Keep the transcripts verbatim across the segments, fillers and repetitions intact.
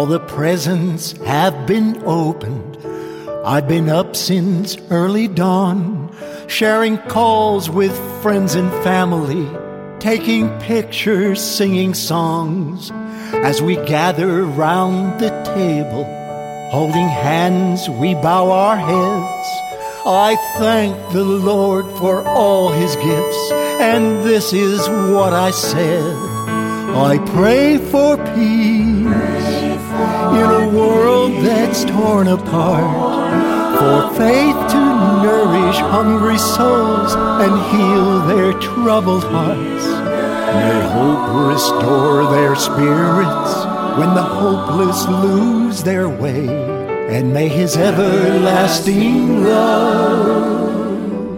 All the presents have been opened. I've been up since early dawn, sharing calls with friends and family, taking pictures, singing songs. As we gather round the table, holding hands, we bow our heads. I thank the Lord for all His gifts, and this is what I said. I pray for peace in a world that's torn apart, for faith to nourish hungry souls and heal their troubled hearts. May hope restore their spirits when the hopeless lose their way, and may His everlasting love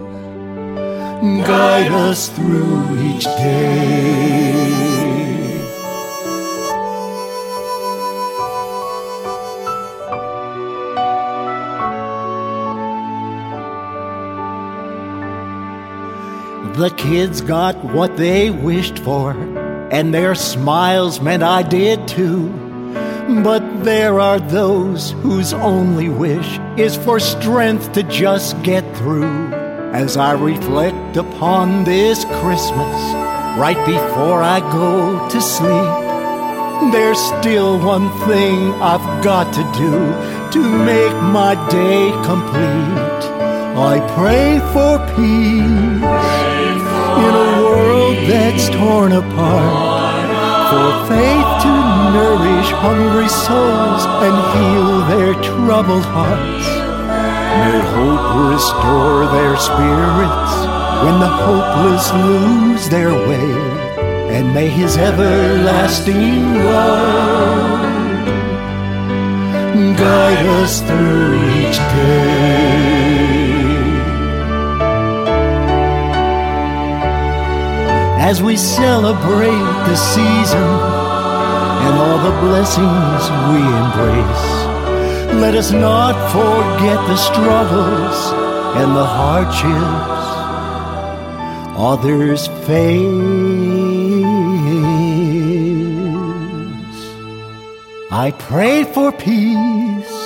guide us through each day. The kids got what they wished for, and their smiles meant I did too. But there are those whose only wish is for strength to just get through. As I reflect upon this Christmas, right before I go to sleep, there's still one thing I've got to do to make my day complete. I pray for peace in a world that's torn apart, for faith to nourish hungry souls and heal their troubled hearts. May hope restore their spirits when the hopeless lose their way, and may His everlasting love guide us through each day. As we celebrate the season and all the blessings we embrace, let us not forget the struggles and the hardships others face. I pray for peace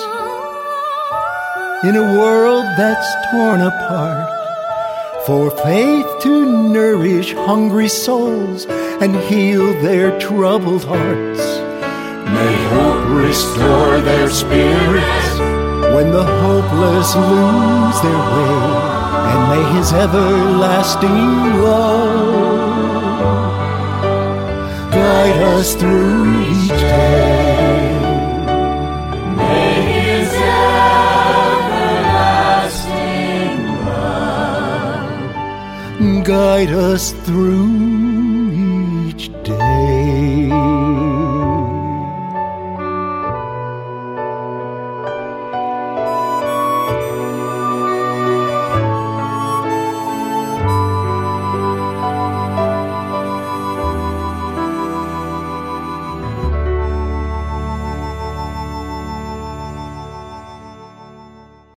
in a world that's torn apart, for faith to nourish hungry souls and heal their troubled hearts. May hope restore their spirits when the hopeless lose their way, and may His everlasting love guide us through each day. May His everlasting guide us through